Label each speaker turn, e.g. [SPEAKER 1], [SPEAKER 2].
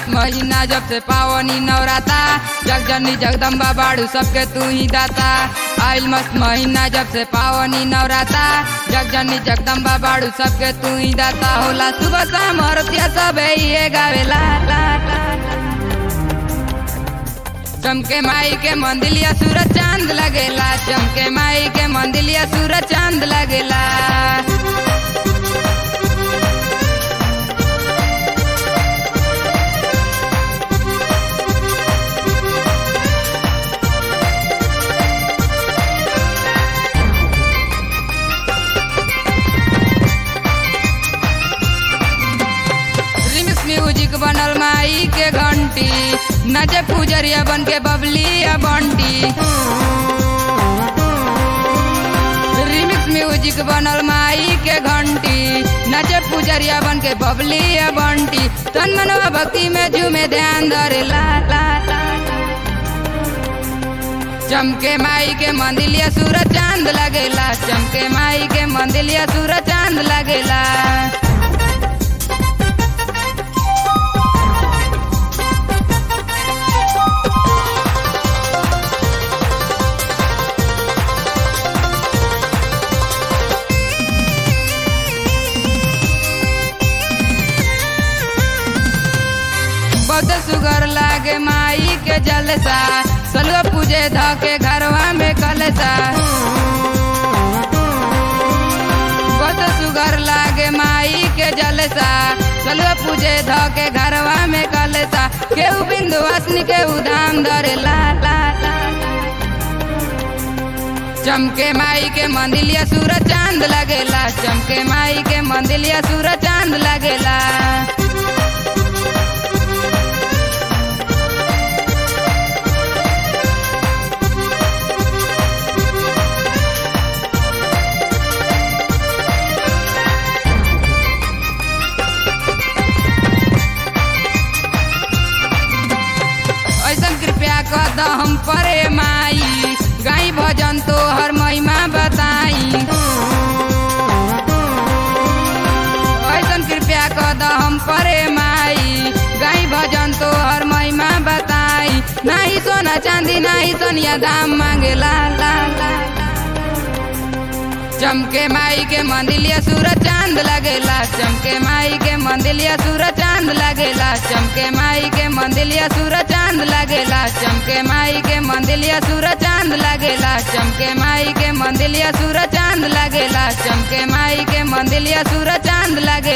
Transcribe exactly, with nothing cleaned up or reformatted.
[SPEAKER 1] मस्त महीना जब से पावनी नवराता, जग जननी जगदम्बा बाड़ू सबके तू ही दाता। आइल मस्त महीना जब से पावनी नवराता, जग जननी जगदम्बा बाड़ू सबके तू ही दाता। होला सुबह शाम हरतिया सब ये गावेला ला ला। चमके माई के मंदिलिया सूरज चांद लगेला, चमके माई के मंदिलिया सूरज चांद लगेला। म्यूजिक बनल माई के घंटी, नचे पुजरिया बन के बबली बंटी। रिमिक्स म्यूजिक बनल माई के घंटी, नचे पुजरिया बन के बबली बंटी। तन मनवा भक्ति में झूमे ध्यान धरे ला ला ला। चमके माई के मंदिलिया सूरज चांद लगेला, चमके माई के मंदिलिया सूरज चांद लगेला। बहुत सुगर लागे माई के जलसा, सलवा पूजे धके घरवा में कलसा। बहुत सुगर लागे माई के जलसा, सलवा पूजे धके घरवा में कलसा। केहू बिंदुवासिनी केहू धाम धरे ला ला ला। चमके माई के मंदिलिया सूरज चांद लगेला, चमके माई के मंदिलिया सूरज चांद लगेला। कृपया कर हम परे माई, गाई भजन तो हर महिमा बताई। ऐसन कृपया कर हम परे माई, गाई भजन तो हर महिमा बताई। नाही सोना चांदी नाही सोनिया दाम मांगे ला ला ला। चमके माई के मंदिलिया सूरज चांद लगेला, चमके माई के मंदिलिया सूरज चांद लगेला। चमके माई के मंदिलिया सूरज चांद लगेला, चमके माई के मंदिलिया सूरज चांद लगेला। चमके माई के मंदिलिया सूरज चांद लगेला, चमके माई के मंदिलिया सूरज चांद लगेला।